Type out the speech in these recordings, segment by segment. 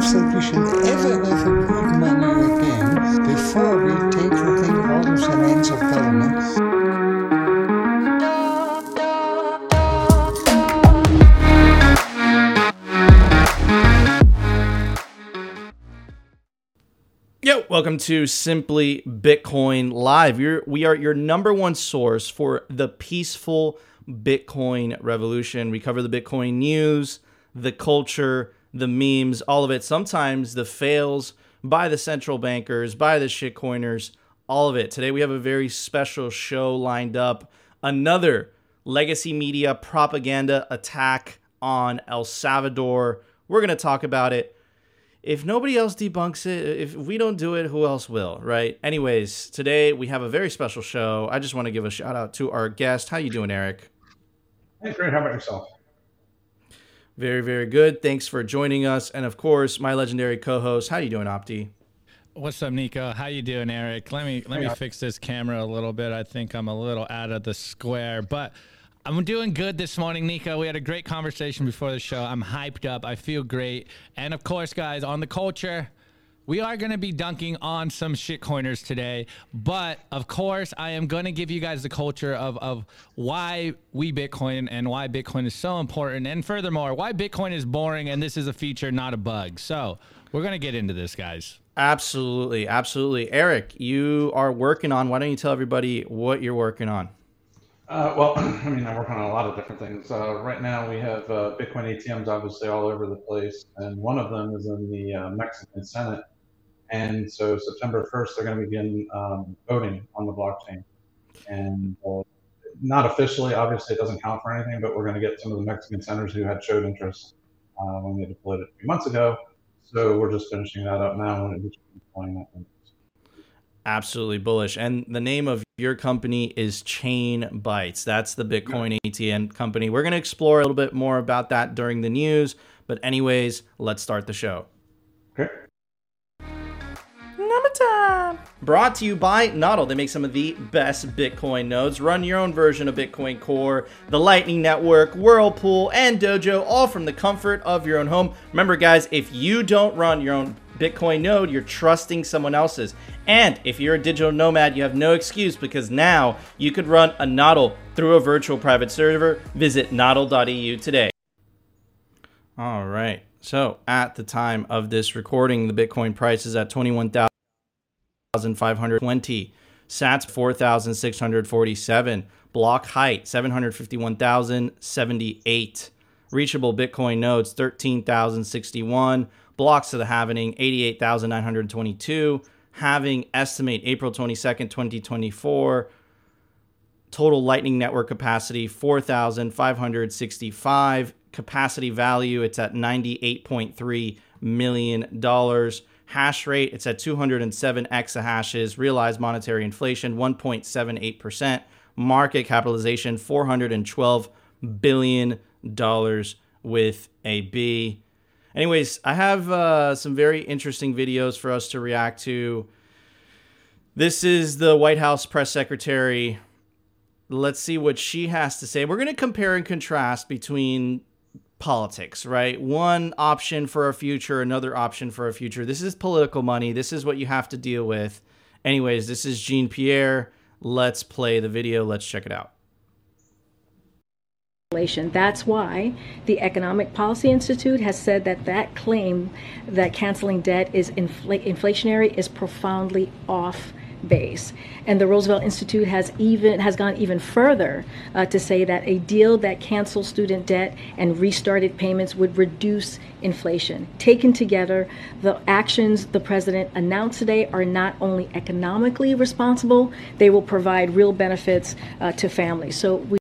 believes that we should ever have a gold money again before we take away all of the lands of government. Yo, welcome to Simply Bitcoin Live. We are your number one source for the peaceful Bitcoin revolution. We cover the Bitcoin news, the culture, the memes, all of it. Sometimes the fails by the central bankers, by the shitcoiners, all of it. Today we have a very special show lined up. Another legacy media propaganda attack on El Salvador. We're going to talk about it. If nobody else debunks it, if we don't do it, who else will, right? Anyways, today we have a very special show. I just want to give a shout out to our guest. How you doing, Eric? Hey, great. How about yourself? Very, very good. Thanks for joining us. And of course, my legendary co-host. How you doing, Opti? What's up, Nico? How you doing, Eric? Let me fix this camera a little bit. I think I'm a little out of the square, but I'm doing good this morning, Nico. We had a great conversation before the show. I'm hyped up. I feel great. And of course, guys, on the culture, we are going to be dunking on some shitcoiners today. But of course, I am going to give you guys the culture of why we Bitcoin and why Bitcoin is so important. And furthermore, why Bitcoin is boring and this is a feature, not a bug. So we're going to get into this, guys. Absolutely. Absolutely. Eric, you are working on, why don't you tell everybody what you're working on? Well, I mean, I'm working on a lot of different things. Right now, we have Bitcoin ATMs obviously all over the place, and one of them is in the Mexican Senate. And so September 1st, they're going to begin voting on the blockchain. And not officially, obviously, it doesn't count for anything, but we're going to get some of the Mexican senators who had showed interest when they deployed it a few months ago. So we're just finishing that up now and we're deploying that. Absolutely bullish. And the name of your company is Chain Bytes. That's the Bitcoin ATM company. We're going to explore a little bit more about that during the news. But anyways, let's start the show. Okay. Number time. Brought to you by Nodl. They make some of the best Bitcoin nodes. Run your own version of Bitcoin Core, the Lightning Network, Whirlpool, and Dojo, all from the comfort of your own home. Remember, guys, if you don't run your own Bitcoin node, you're trusting someone else's. And if you're a digital nomad, you have no excuse because now you could run a Nodl through a virtual private server. Visit nodl.eu today. All right. So at the time of this recording, the Bitcoin price is at 21,520. Sats 4,647. Block height 751,078. Reachable Bitcoin nodes 13,061. Blocks to the halvening 88,922. Halving estimate April 22nd, 2024. Total Lightning Network capacity 4,565. Capacity value, it's at $98.3 million. Hash rate, it's at 207 exahashes. Realized monetary inflation 1.78%. Market capitalization $412 billion with a B. Anyways, I have some very interesting videos for us to react to. This is the White House press secretary. Let's see what she has to say. We're going to compare and contrast between politics, right? One option for our future, another option for our future. This is political money. This is what you have to deal with. Anyways, this is Jean Pierre. Let's play the video. Let's check it out. That's why the Economic Policy Institute has said that claim that canceling debt is inflationary is profoundly off base. And the Roosevelt Institute has gone even further to say that a deal that cancels student debt and restarted payments would reduce inflation. Taken together, the actions the president announced today are not only economically responsible, they will provide real benefits to families.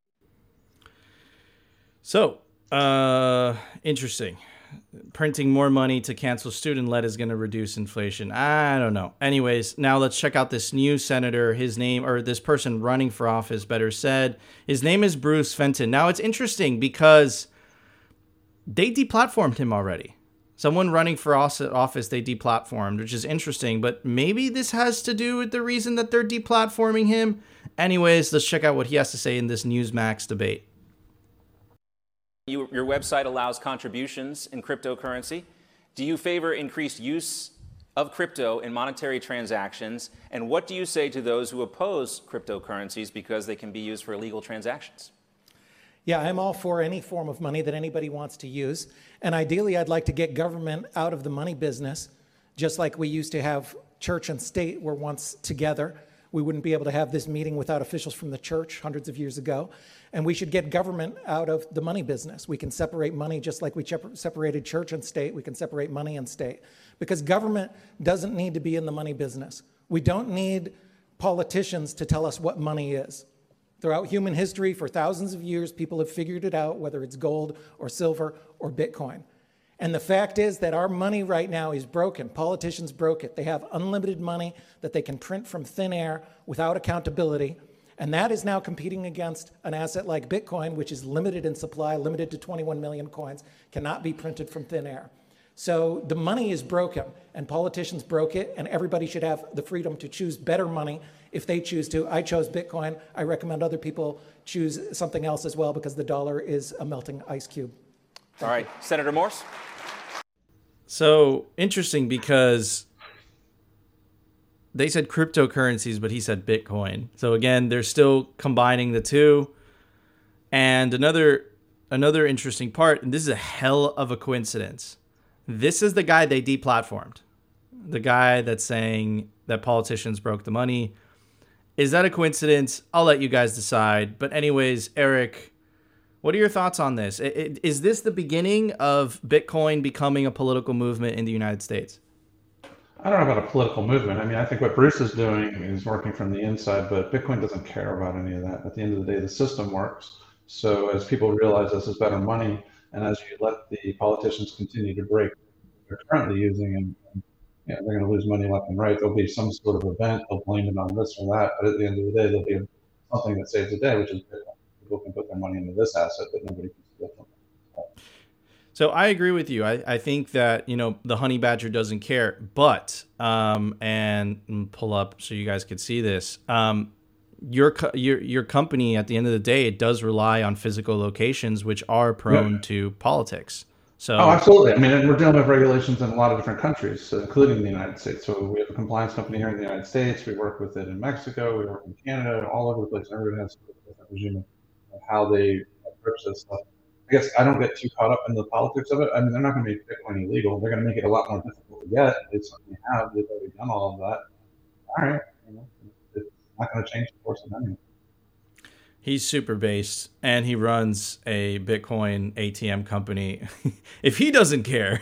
So, interesting. Printing more money to cancel student debt is going to reduce inflation. I don't know. Anyways, now let's check out this new senator. His name, or this person running for office, better said. His name is Bruce Fenton. Now, it's interesting because they deplatformed him already. Someone running for office, they deplatformed, which is interesting. But maybe this has to do with the reason that they're deplatforming him. Anyways, let's check out what he has to say in this Newsmax debate. Your website allows contributions in cryptocurrency Do you favor increased use of crypto in monetary transactions? And what do you say to those who oppose cryptocurrencies because they can be used for illegal transactions? Yeah, I'm all for any form of money that anybody wants to use. And ideally, I'd like to get government out of the money business, just like we used to have church and state were once together. We wouldn't be able to have this meeting without officials from the church hundreds of years ago. And we should get government out of the money business. We can separate money just like we separated church and state. We can separate money and state. Because government doesn't need to be in the money business. We don't need politicians to tell us what money is. Throughout human history, for thousands of years, people have figured it out, whether it's gold or silver or Bitcoin. And the fact is that our money right now is broken. Politicians broke it. They have unlimited money that they can print from thin air without accountability. And that is now competing against an asset like Bitcoin, which is limited in supply, limited to 21 million coins, cannot be printed from thin air. So the money is broken, and politicians broke it, and everybody should have the freedom to choose better money if they choose to. I chose Bitcoin. I recommend other people choose something else as well, because the dollar is a melting ice cube. All right, Senator Morse? So interesting, because they said cryptocurrencies, but he said Bitcoin. So again, they're still combining the two. And another interesting part, and this is a hell of a coincidence. This is the guy they deplatformed. The guy that's saying that politicians broke the money. Is that a coincidence? I'll let you guys decide. But anyways, Eric, what are your thoughts on this? Is this the beginning of Bitcoin becoming a political movement in the United States? I don't know about a political movement. I mean, I think what Bruce is doing is working from the inside, but Bitcoin doesn't care about any of that. At the end of the day, the system works. So as people realize this is better money, and as you let the politicians continue to break what they're currently using, and they're going to lose money left and right, there'll be some sort of event, they'll blame it on this or that, but at the end of the day, there'll be something that saves the day, which is Bitcoin. People can put their money into this asset that nobody can steal from them. So I agree with you. I think that, the honey badger doesn't care, but, and pull up so you guys could see this. Your company, at the end of the day, it does rely on physical locations, which are prone to politics. So, absolutely. I mean, and we're dealing with regulations in a lot of different countries, including the United States. So we have a compliance company here in the United States. We work with it in Mexico. We work in Canada, all over the place. Everybody has a different regime of how they approach this stuff. I guess I don't get too caught up in the politics of it. I mean, they're not going to make Bitcoin illegal. They're going to make it a lot more difficult to get. They certainly have. They've already done all of that. All right. It's not going to change the course of anything. He's super based, and he runs a Bitcoin ATM company. If he doesn't care,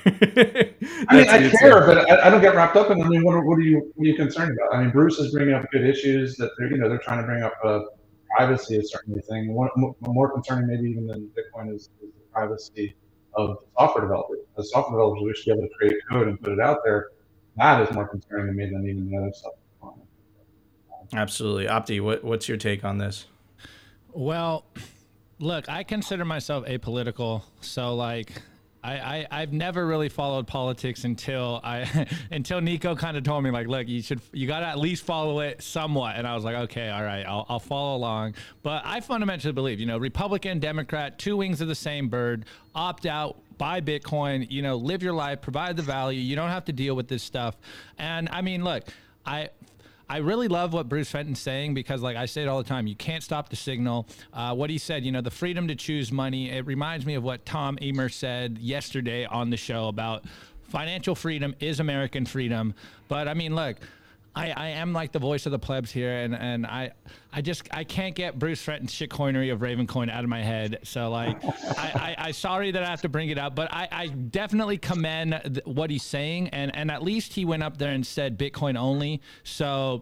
I care, but I don't get wrapped up in. I mean, what are you concerned about? I mean, Bruce is bringing up good issues that they're trying to bring up. Privacy is certainly a thing. More concerning, maybe even than Bitcoin, is the privacy of software developers. As software developers, we should be able to create code and put it out there. That is more concerning to me than even the other stuff. Absolutely, Opti. What's your take on this? Well, look, I consider myself apolitical, so I've never really followed politics until Nico kind of told me, look, you got to at least follow it somewhat. And I was like, okay, all right, I'll follow along. But I fundamentally believe, Republican, Democrat, two wings of the same bird, opt out, buy Bitcoin, live your life, provide the value. You don't have to deal with this stuff. And I mean, look, I really love what Bruce Fenton's saying, because I say it all the time, you can't stop the signal. What he said, the freedom to choose money, it reminds me of what Tom Emer said yesterday on the show about financial freedom is American freedom. But I mean, look, I am the voice of the plebs here, and I can't get Bruce Fenton's shitcoinery of Ravencoin out of my head. So I'm sorry that I have to bring it up, but I definitely commend what he's saying, and at least he went up there and said Bitcoin only. So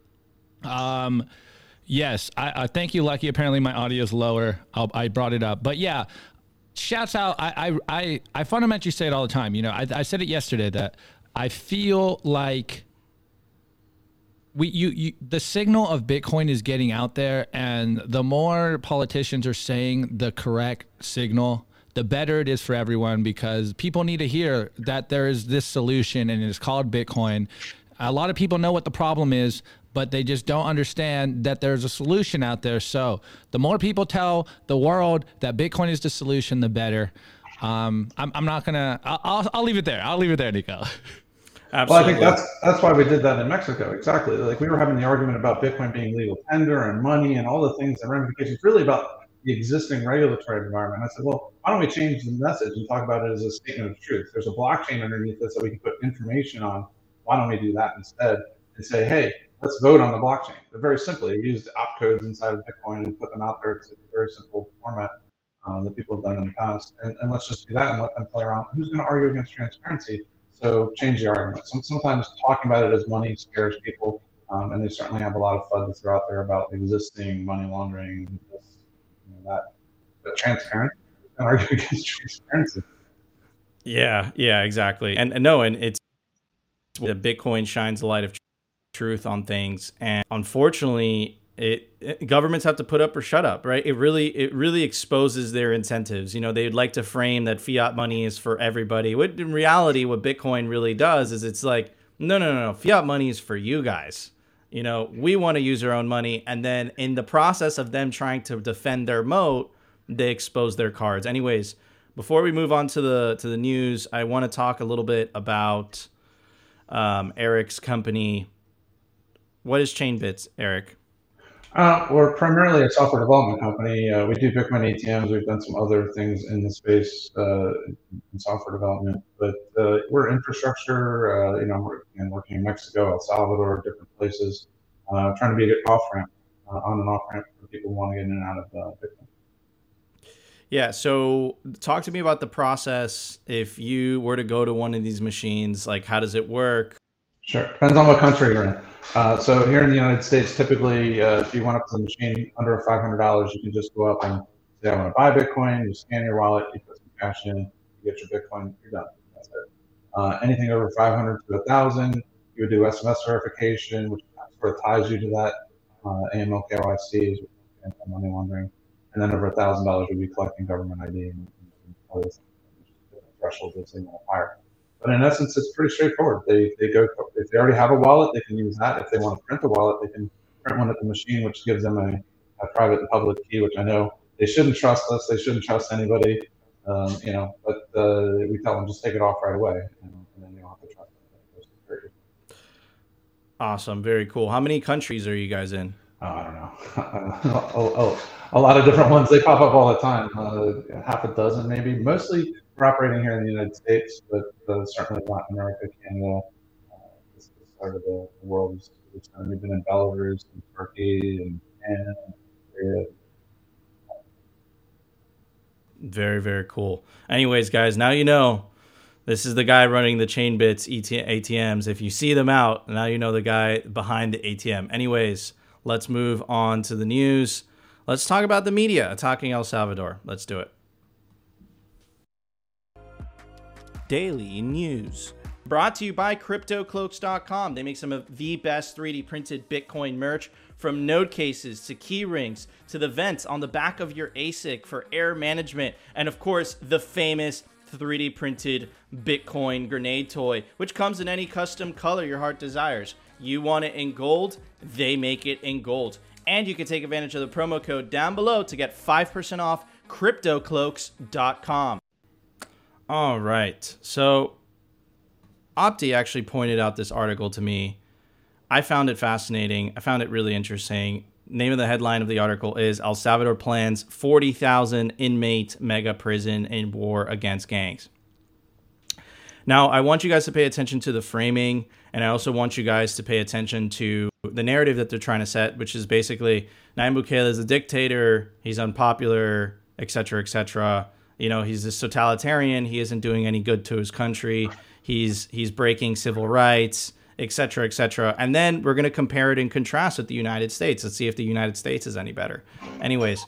yes, I thank you, Lucky. Apparently my audio is lower. I brought it up, but yeah, shouts out. I fundamentally say it all the time. I said it yesterday that I feel like the signal of Bitcoin is getting out there, and the more politicians are saying the correct signal, the better it is for everyone, because people need to hear that there is this solution, and it's called Bitcoin. A lot of people know what the problem is, but they just don't understand that there's a solution out there. So the more people tell the world that Bitcoin is the solution, the better. I'm not gonna. I'll leave it there. I'll leave it there, Nico. Well, I think that's why we did that in Mexico. Exactly. Like we were having the argument about Bitcoin being legal tender and money and all the things and ramifications, really about the existing regulatory environment. I said, well, why don't we change the message and talk about it as a statement of truth? There's a blockchain underneath this that we can put information on. Why don't we do that instead and say, hey, let's vote on the blockchain? But very simply, we used opcodes inside of Bitcoin and put them out there. It's a very simple format that people have done in the past. And let's just do that and let them play around. Who's going to argue against transparency? So change the argument. Sometimes talking about it as money scares people, and they certainly have a lot of FUD throw out there about existing money laundering, but transparent, and argue against transparency. Yeah, exactly. And it's that Bitcoin shines the light of truth on things, and unfortunately, governments have to put up or shut up, right? It really exposes their incentives. They'd like to frame that fiat money is for everybody. What in reality, what Bitcoin really does is it's like, no, fiat money is for you guys. We want to use our own money, and then in the process of them trying to defend their moat, they expose their cards. Anyways, before we move on to the news, I want to talk a little bit about Eric's company. What is Chainbits, Eric? We're primarily a software development company. We do Bitcoin ATMs. We've done some other things in the space in software development, but we're infrastructure. We're working in Mexico, El Salvador, different places, trying to be an off-ramp, on and off-ramp for people who want to get in and out of Bitcoin. Yeah, so talk to me about the process. If you were to go to one of these machines, like how does it work? Sure. Depends on what country you're in. So here in the United States, typically, if you went up to the machine under $500, you can just go up and say, I want to buy Bitcoin. You scan your wallet, you put some cash in, you get your Bitcoin, you're done. That's it. Anything over 500 to 1,000, you would do SMS verification, which sort of ties you to that AML KYC, money laundering. And then over $1,000, you'd be collecting government ID and other thresholds of single higher. But in essence, it's pretty straightforward. They go, if they already have a wallet, they can use that. If they want to print a wallet, they can print one at the machine, which gives them a private and public key, which I know they shouldn't trust us. They shouldn't trust anybody, but we tell them just take it off right away, and then you don't have to trust them. Awesome. Very cool. How many countries are you guys in? I don't know. A lot of different ones. They pop up all the time. Half a dozen, maybe. Mostly we're operating here in the United States, but certainly Latin America, Canada, this part of the world. We've been in Belarus and Turkey and Japan and Korea. Very, very cool. Anyways, guys, now you know. This is the guy running the Chainbits ATMs. If you see them out, now you know the guy behind the ATM. Anyways, let's move on to the news. Let's talk about the media attacking El Salvador. Let's do it. Daily news. Brought to you by CryptoCloaks.com. They make some of the best 3D printed Bitcoin merch, from node cases to key rings to the vents on the back of your ASIC for air management, and of course, the famous 3D printed Bitcoin grenade toy, which comes in any custom color your heart desires. You want it in gold? They make it in gold. And you can take advantage of the promo code down below to get 5% off CryptoCloaks.com. All right. So Opti actually pointed out this article to me. I found it fascinating. I found it really interesting. Name of the headline of the article is El Salvador plans 40,000 inmate mega prison in war against gangs. Now, I want you guys to pay attention to the framing, and I also want you guys to pay attention to the narrative that they're trying to set, which is basically Nayib Bukele is a dictator, he's unpopular, etc., etc. He's this totalitarian, he isn't doing any good to his country, he's breaking civil rights, etc., etc. And then we're going to compare it and contrast with the United States. Let's see if the United States is any better. Anyways,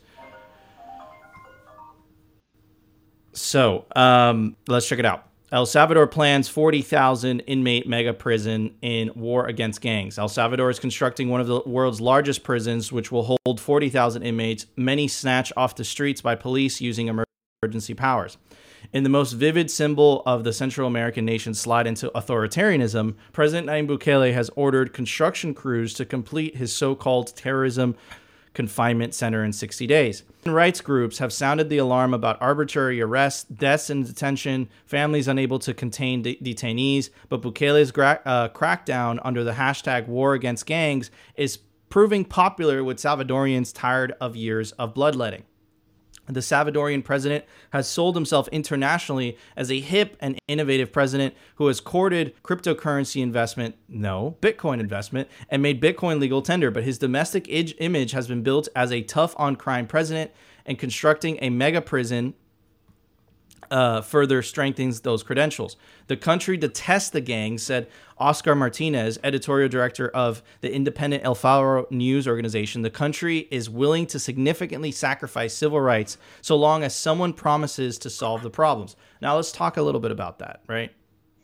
so let's check it out. El Salvador plans 40,000 inmate mega prison in war against gangs. El Salvador is constructing one of the world's largest prisons, which will hold 40,000 inmates, many snatched off the streets by police using emergency powers. In the most vivid symbol of the Central American nation's slide into authoritarianism, President Nayib Bukele has ordered construction crews to complete his so-called terrorism confinement center in 60 days. Human rights groups have sounded the alarm about arbitrary arrests, deaths in detention, families unable to contain detainees, but Bukele's crackdown under the hashtag war against gangs is proving popular with Salvadorians tired of years of bloodletting. The Salvadorian president has sold himself internationally as a hip and innovative president who has courted cryptocurrency investment, Bitcoin investment, and made Bitcoin legal tender. But his domestic image has been built as a tough on crime president, and constructing a mega prison further strengthens those credentials. The country detests the gang, said Oscar Martinez, editorial director of the independent El Faro news organization. The country is willing to significantly sacrifice civil rights so long as someone promises to solve the problems. Now let's talk a little bit about that, right?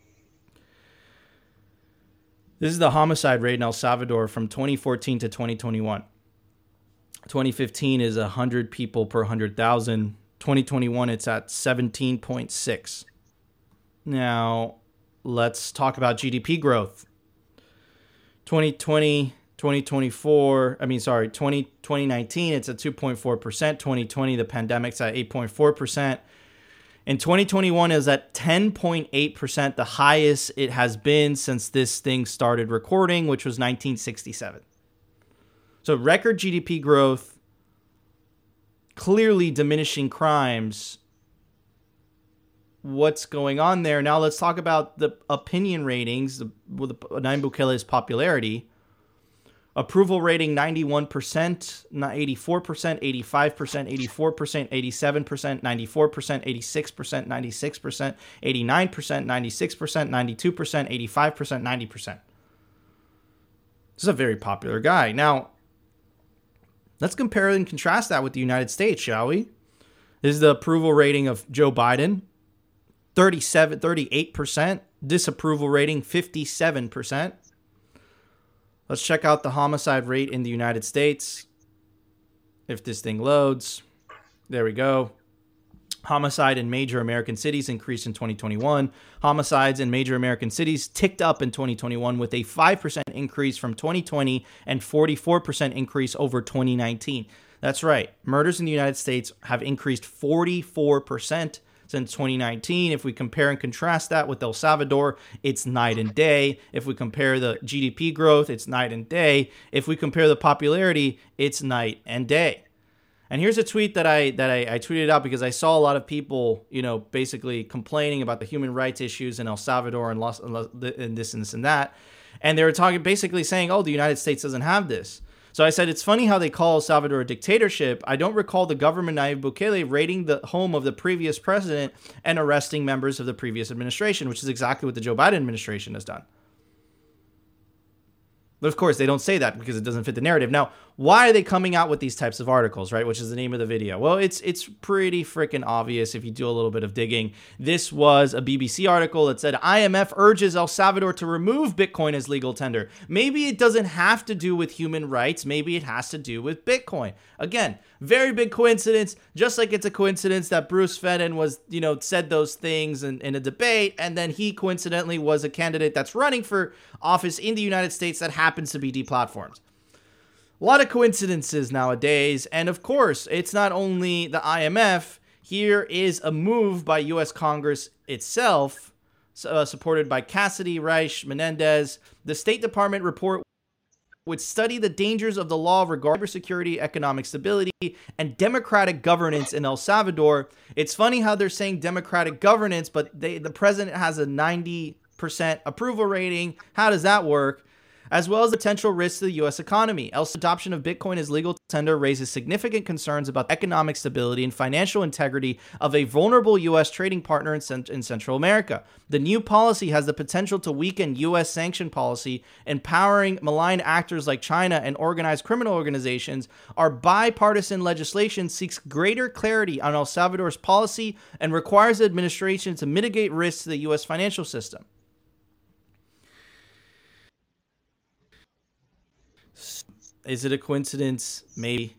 This is the homicide rate in El Salvador from 2014 to 2021. 2015 is 100 people per 100,000. 2021, it's at 17.6. Now, let's talk about GDP growth. 2019, it's at 2.4%. 2020, the pandemic's at 8.4%. And 2021 is at 10.8%, the highest it has been since this thing started recording, which was 1967. So record GDP growth, clearly diminishing crimes. What's going on there? Now let's talk about the opinion ratings with Nayib Bukele's popularity. Approval rating 91%, 84%, 85%, 84%, 87%, 94%, 86%, 96%, 89%, 96%, 92%, 85%, 90%. This is a very popular guy. Now, let's compare and contrast that with the United States, shall we? This is the approval rating of Joe Biden, 38%. Disapproval rating, 57%. Let's check out the homicide rate in the United States. If this thing loads, there we go. Homicide in major American cities increased in 2021. Homicides in major American cities ticked up in 2021 with a 5% increase from 2020 and 44% increase over 2019. That's right. Murders in the United States have increased 44% since 2019. If we compare and contrast that with El Salvador, it's night and day. If we compare the GDP growth, it's night and day. If we compare the popularity, it's night and day. And here's a tweet that I tweeted out because I saw a lot of people, basically complaining about the human rights issues in El Salvador and this and that. And they were basically saying, oh, the United States doesn't have this. So I said, it's funny how they call El Salvador a dictatorship. I don't recall the government, Nayib Bukele, raiding the home of the previous president and arresting members of the previous administration, which is exactly what the Joe Biden administration has done. But of course, they don't say that because it doesn't fit the narrative. Now, why are they coming out with these types of articles, right? Which is the name of the video. Well, it's pretty freaking obvious if you do a little bit of digging. This was a BBC article that said IMF urges El Salvador to remove Bitcoin as legal tender. Maybe it doesn't have to do with human rights. Maybe it has to do with Bitcoin. Again, very big coincidence, just like it's a coincidence that Bruce Fenton was, said those things in a debate, and then he coincidentally was a candidate that's running for office in the United States that happens to be deplatformed. A lot of coincidences nowadays, and of course, it's not only the IMF. Here is a move by U.S. Congress itself, supported by Cassidy, Reich, Menendez. The State Department report would study the dangers of the law regarding cybersecurity, economic stability, and democratic governance in El Salvador. It's funny how they're saying democratic governance, but the president has a 90% approval rating. How does that work? As well as the potential risks to the U.S. economy. El Salvador's adoption of Bitcoin as legal tender raises significant concerns about economic stability and financial integrity of a vulnerable U.S. trading partner in Central America. The new policy has the potential to weaken U.S. sanction policy, empowering malign actors like China and organized criminal organizations. Our bipartisan legislation seeks greater clarity on El Salvador's policy and requires the administration to mitigate risks to the U.S. financial system. Is it a coincidence? Maybe.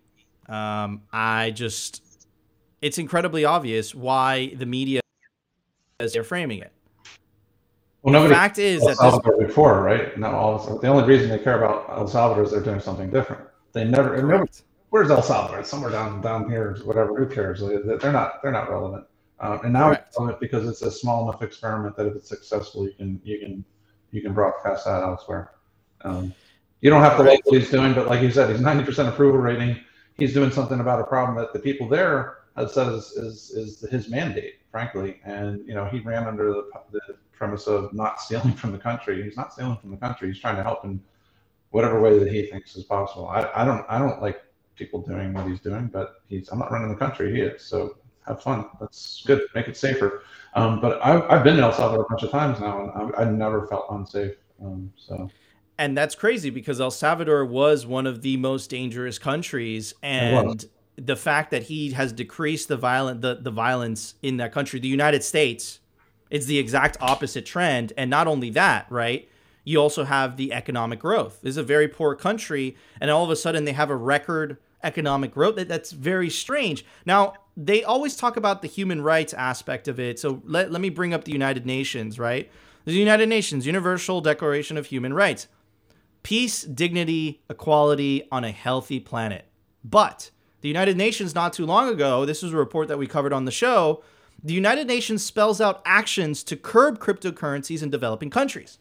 It's incredibly obvious why the media is framing it. Well, the fact is El that Salvador before, right? Not all. The only reason they care about El Salvador is they're doing something different. They never. where's El Salvador? It's somewhere down here, whatever. Who cares? They're not relevant. And now Correct. it's relevant because it's a small enough experiment that if it's successful, you can broadcast that elsewhere. You don't have to like what he's doing, but like you said, he's 90% approval rating. He's doing something about a problem that the people there have said is his mandate, frankly. And he ran under the premise of not stealing from the country. He's not stealing from the country. He's trying to help in whatever way that he thinks is possible. I don't like people doing what he's doing, but I'm not running the country. He is. So have fun. That's good. Make it safer. But I've been in El Salvador a bunch of times now, and I never felt unsafe. And that's crazy because El Salvador was one of the most dangerous countries, and the fact that he has decreased the violence in that country, the United States, it's the exact opposite trend. And not only that, right? You also have the economic growth. This is a very poor country, and all of a sudden they have a record economic growth. That's very strange. Now, they always talk about the human rights aspect of it. So let me bring up the United Nations, right? The United Nations, Universal Declaration of Human Rights. Peace, dignity, equality on a healthy planet. But the United Nations, not too long ago, this was a report that we covered on the show, the United Nations spells out actions to curb cryptocurrencies in developing countries.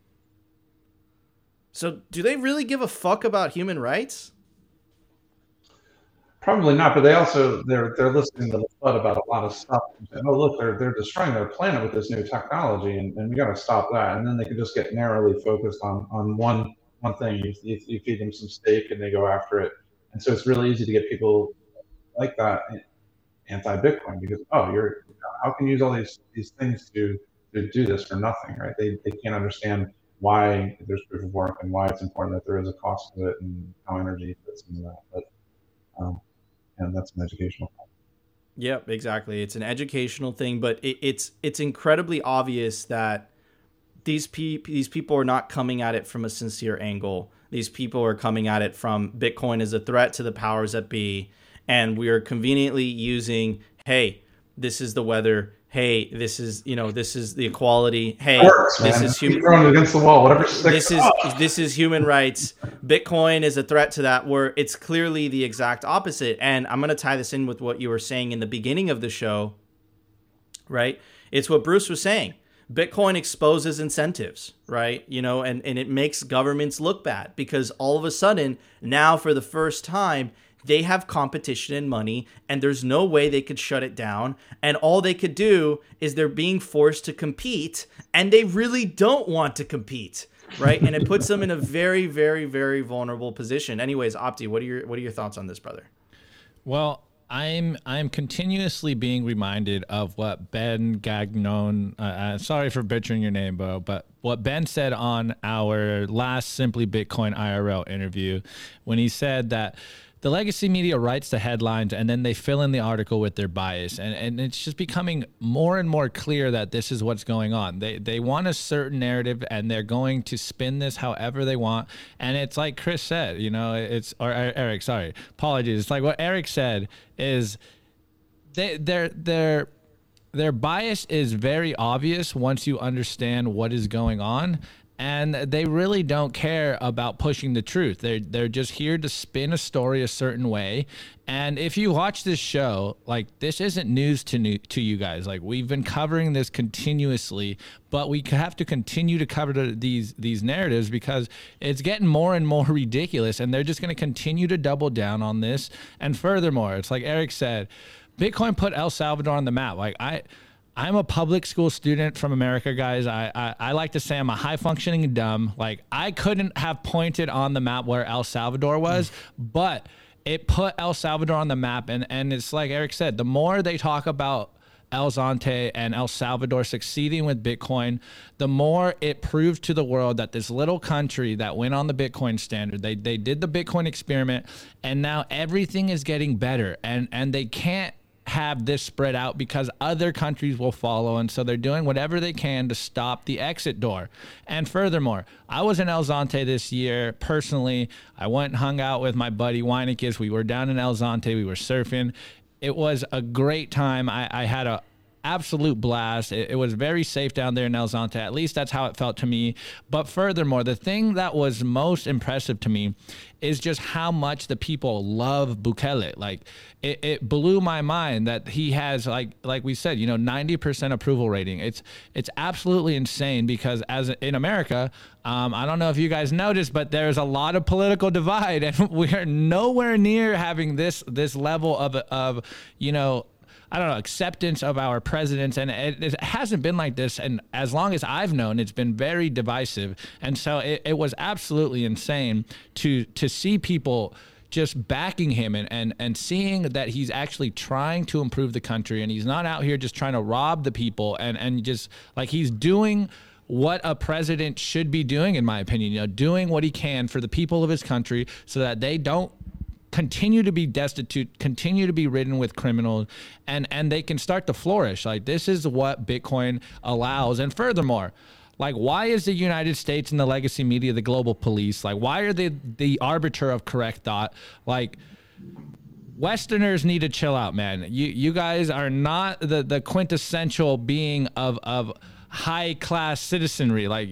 So do they really give a fuck about human rights? Probably not, but they're listening to the FUD about a lot of stuff. And, oh, look, they're destroying their planet with this new technology, and we got to stop that. And then they can just get narrowly focused on one thing. You feed them some steak, and they go after it. And so it's really easy to get people like that anti-Bitcoin because how can you use all these things to do this for nothing, right? They can't understand why there's proof of work and why it's important that there is a cost to it and how energy fits into that. But and that's an educational thing. Yep, exactly. It's an educational thing, but it's incredibly obvious that these people are not coming at it from a sincere angle. These people are coming at it from Bitcoin as a threat to the powers that be, and we are conveniently using, hey, this is the weather. Hey, this is the equality. Hey, this is human. Thrown against the wall. Whatever. This is human rights. Bitcoin is a threat to that. Where it's clearly the exact opposite. And I'm going to tie this in with what you were saying in the beginning of the show. Right? It's what Bruce was saying. Bitcoin exposes incentives, right? And it makes governments look bad because all of a sudden now, for the first time, they have competition and money, and there's no way they could shut it down. And all they could do is they're being forced to compete, and they really don't want to compete, right? And it puts them in a very, very, very vulnerable position. Anyways, Opti, what are your thoughts on this, brother? Well, I'm continuously being reminded of what Ben Gagnon, sorry for butchering your name, Bo, but what Ben said on our last Simply Bitcoin IRL interview when he said that the legacy media writes the headlines and then they fill in the article with their bias. And it's just becoming more and more clear that this is what's going on. They want a certain narrative and they're going to spin this however they want. And it's like Chris said, or Eric, sorry, apologies. It's like what Eric said is their bias is very obvious once you understand what is going on. And they really don't care about pushing the truth. They're just here to spin a story a certain way. And if you watch this show, like, this isn't news to you guys. Like, we've been covering this continuously, but we have to continue to cover these narratives because it's getting more and more ridiculous. And they're just going to continue to double down on this. And furthermore, it's like Eric said, Bitcoin put El Salvador on the map. Like, I'm a public school student from America, guys. I like to say I'm a high-functioning dumb. Like, I couldn't have pointed on the map where El Salvador was, but it put El Salvador on the map. And it's like Eric said, the more they talk about El Zonte and El Salvador succeeding with Bitcoin, the more it proves to the world that this little country that went on the Bitcoin standard, they did the Bitcoin experiment, and now everything is getting better. And they can't have this spread out because other countries will follow, and so they're doing whatever they can to stop the exit door. And furthermore, I was in El Zonte this year personally. I went and hung out with my buddy Weinicus. We were down in El Zonte. We were surfing. It was a great time. I had absolute blast. It was very safe down there in El Zonte. At least that's how it felt to me. But furthermore, the thing that was most impressive to me is just how much the people love Bukele. Like, it blew my mind that he has, like we said, 90% approval rating. It's absolutely insane, because as in America, I don't know if you guys noticed, but there's a lot of political divide, and we're nowhere near having this level of I don't know, acceptance of our presidents. And it hasn't been like this. And as long as I've known, it's been very divisive. And so it was absolutely insane to see people just backing him and seeing that he's actually trying to improve the country. And he's not out here just trying to rob the people, and just like, he's doing what a president should be doing, in my opinion, doing what he can for the people of his country so that they don't continue to be destitute, continue to be ridden with criminals, and they can start to flourish. Like, this is what Bitcoin allows. And furthermore, like, why is the United States and the legacy media the global police? Like, why are they the arbiter of correct thought? Like, Westerners need to chill out, man. You guys are not the quintessential being of high class citizenry. Like,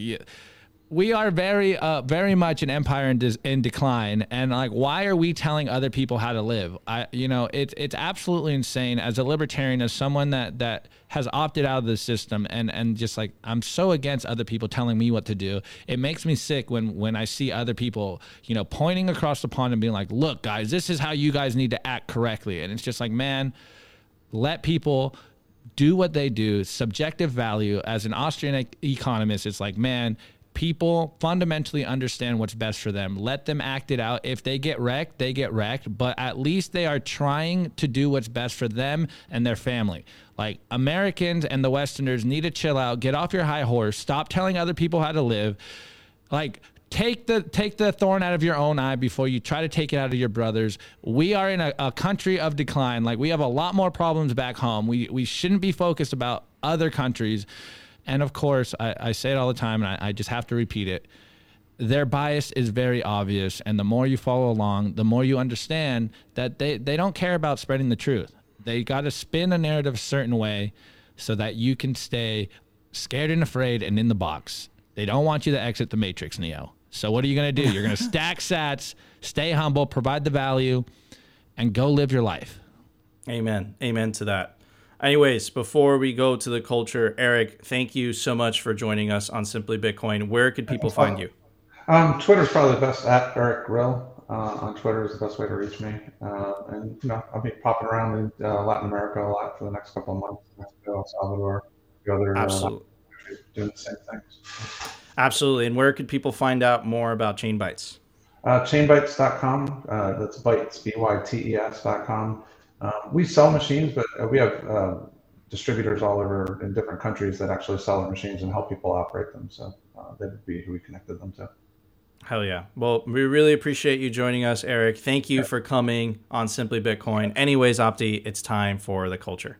we are very much an empire in decline, and like, why are we telling other people how to live? It's absolutely insane. As a libertarian, as someone that has opted out of the system, and just like, I'm so against other people telling me what to do. It makes me sick when I see other people, pointing across the pond and being like, look, guys, this is how you guys need to act correctly. And it's just like, man, let people do what they do. Subjective value. As an Austrian economist, it's like, man, people fundamentally understand what's best for them. Let them act it out. If they get wrecked, they get wrecked, but at least they are trying to do what's best for them and their family. Like, Americans and the Westerners need to chill out, get off your high horse, stop telling other people how to live. Like, take the thorn out of your own eye before you try to take it out of your brother's. We are in a country of decline. Like, we have a lot more problems back home. We shouldn't be focused about other countries. And of course, I say it all the time, and I just have to repeat it. Their bias is very obvious. And the more you follow along, the more you understand that they don't care about spreading the truth. They got to spin a narrative a certain way so that you can stay scared and afraid and in the box. They don't want you to exit the Matrix, Neo. So what are you going to do? You're going to stack sats, stay humble, provide the value, and go live your life. Amen. Amen to that. Anyways, before we go to the culture, Eric, thank you so much for joining us on Simply Bitcoin. Where could people find you? Twitter's probably the best, at Eric Grill. On Twitter is the best way to reach me. And I'll be popping around in Latin America a lot for the next couple of months. Mexico, El Salvador, the other countries doing the same things. Absolutely. And where could people find out more about Chainbytes? Chainbytes.com. That's bytes, bytes.com. We sell machines, but we have distributors all over in different countries that actually sell our machines and help people operate them. So that would be who we connected them to. Hell yeah. Well, we really appreciate you joining us, Eric. Thank you for coming on Simply Bitcoin. Anyways, Opti, it's time for the culture.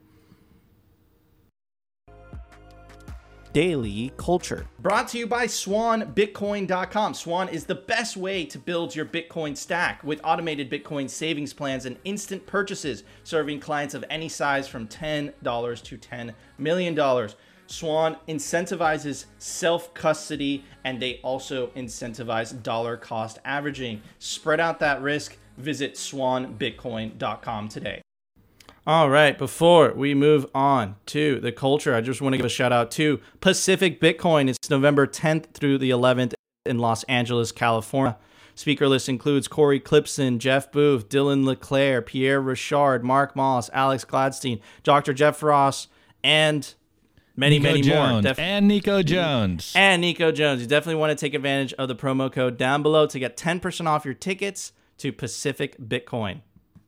Daily Culture. Brought to you by SwanBitcoin.com. Swan is the best way to build your Bitcoin stack with automated Bitcoin savings plans and instant purchases, serving clients of any size from $10 to $10 million. Swan incentivizes self-custody, and they also incentivize dollar cost averaging. Spread out that risk. Visit SwanBitcoin.com today. All right, before we move on to the culture, I just want to give a shout out to Pacific Bitcoin. It's November 10th through the 11th in Los Angeles, California. Speaker list includes Corey Clipson, Jeff Booth, Dylan LeClaire, Pierre Richard, Mark Moss, Alex Gladstein, Dr. Jeff Ross, and many more. And Nico Jones. And Nico Jones. You definitely want to take advantage of the promo code down below to get 10% off your tickets to Pacific Bitcoin.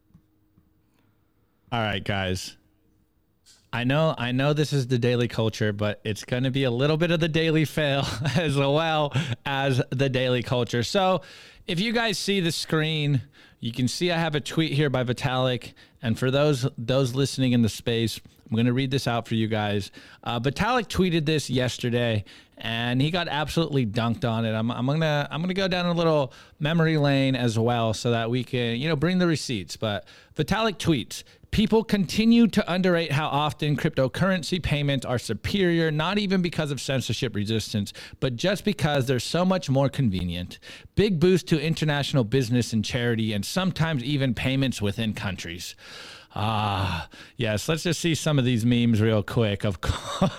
All right, guys. I know this is the daily culture, but it's going to be a little bit of the daily fail as well as the daily culture. So if you guys see the screen, you can see I have a tweet here by Vitalik. And for those listening in the space, I'm going to read this out for you guys. Vitalik tweeted this yesterday, and he got absolutely dunked on it. I'm gonna go down a little memory lane as well, so that we can bring the receipts. But Vitalik tweets: People continue to underrate how often cryptocurrency payments are superior, not even because of censorship resistance, but just because they're so much more convenient. Big boost to international business and charity, and sometimes even payments within countries. Yes, let's just see some of these memes real quick. Of course.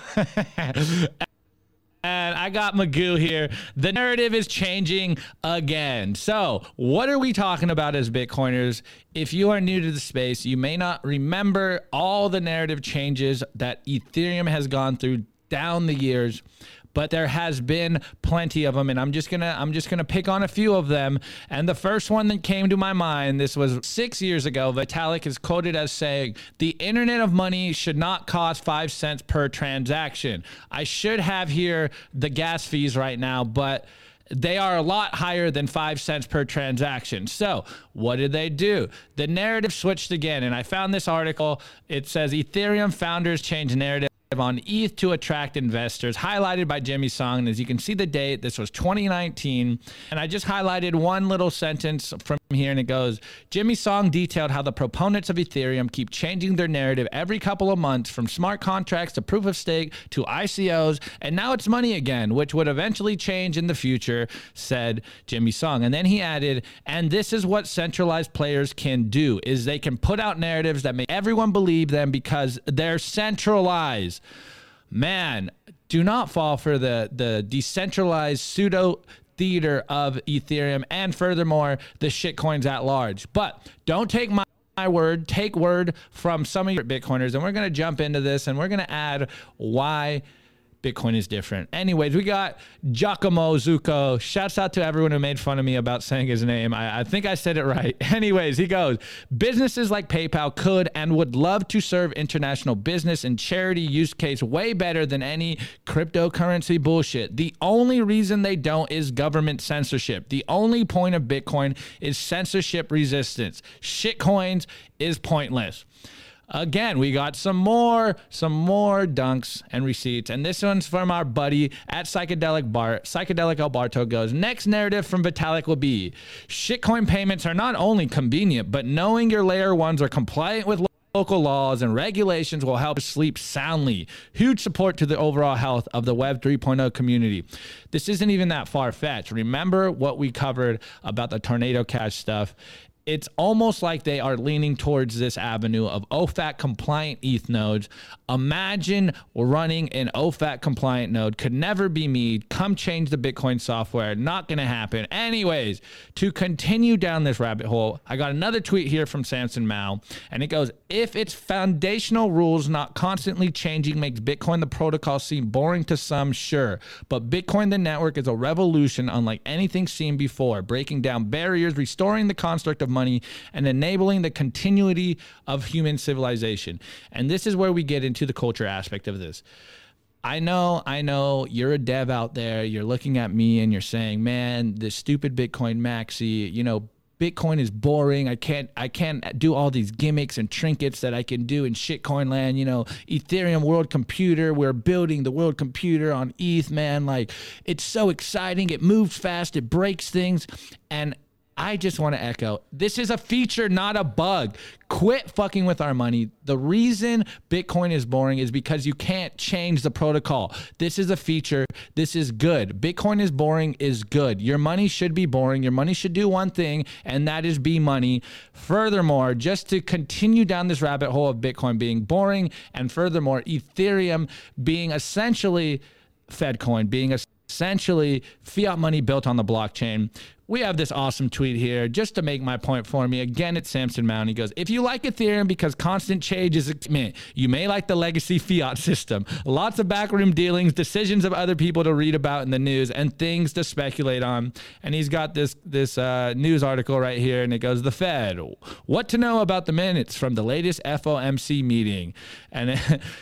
And I got Magoo here. The narrative is changing again. So what are we talking about as Bitcoiners? If you are new to the space, you may not remember all the narrative changes that Ethereum has gone through down the years, but there has been plenty of them, and I'm just gonna pick on a few of them. And the first one that came to my mind, this was 6 years ago. Vitalik is quoted as saying, "The internet of money should not cost 5 cents per transaction." I should have here the gas fees right now, but they are a lot higher than 5 cents per transaction. So what did they do? The narrative switched again, and I found this article. It says Ethereum founders change narrative on ETH to attract investors, highlighted by Jimmy Song. And as you can see the date, this was 2019. And I just highlighted one little sentence from here, and it goes, Jimmy Song detailed how the proponents of Ethereum keep changing their narrative every couple of months, from smart contracts to proof of stake to ICOs, and now it's money again, which would eventually change in the future, said Jimmy Song. And then he added, and this is what centralized players can do, is they can put out narratives that make everyone believe them because they're centralized. Man, do not fall for the decentralized pseudo theater of Ethereum, and furthermore, the shitcoins at large. But don't take my word, take word from some of your Bitcoiners, and we're going to jump into this, and we're going to add why Bitcoin is different. Anyways, we got Giacomo Zucco. Shouts out to everyone who made fun of me about saying his name. I think I said it right. Anyways, he goes, businesses like PayPal could and would love to serve international business and charity use case way better than any cryptocurrency bullshit. The only reason they don't is government censorship. The only point of Bitcoin is censorship resistance. Shitcoins is pointless. Again, we got some more dunks and receipts, and this one's from our buddy at Psychedelic Alberto goes, next narrative from Vitalik will be, shitcoin payments are not only convenient, but knowing your layer ones are compliant with local laws and regulations will help us sleep soundly. Huge support to the overall health of the Web 3.0 community. This isn't even that far-fetched. Remember what we covered about the Tornado Cash stuff? It's almost like they are leaning towards this avenue of OFAC compliant ETH nodes. Imagine running an OFAC compliant node. Could never be me. Come change the Bitcoin software. Not going to happen. Anyways, to continue down this rabbit hole, I got another tweet here from Samson Mao, and it goes, if its foundational rules not constantly changing makes Bitcoin the protocol seem boring to some, sure. But Bitcoin the network is a revolution unlike anything seen before, breaking down barriers, restoring the construct of money, and enabling the continuity of human civilization. And this is where we get into the culture aspect of this. I know you're a dev out there, you're looking at me and you're saying, man, this stupid Bitcoin maxi, Bitcoin is boring. I can't do all these gimmicks and trinkets that I can do in shitcoin land. Ethereum world computer, we're building the world computer on ETH, man. Like, it's so exciting. It moves fast. It breaks things. And I just want to echo, this is a feature, not a bug. Quit fucking with our money. The reason Bitcoin is boring is because you can't change the protocol. This is a feature. This is good. Bitcoin is boring is good. Your money should be boring. Your money should do one thing, and that is be money. Furthermore, just to continue down this rabbit hole of Bitcoin being boring, and furthermore, Ethereum being essentially Fedcoin, being essentially fiat money built on the blockchain. We have this awesome tweet here just to make my point for me. Again, it's Samson Mount. He goes, if you like Ethereum because constant change is excitement, you may like the legacy fiat system. Lots of backroom dealings, decisions of other people to read about in the news, and things to speculate on. And he's got this news article right here, and it goes, the Fed, what to know about the minutes from the latest FOMC meeting. And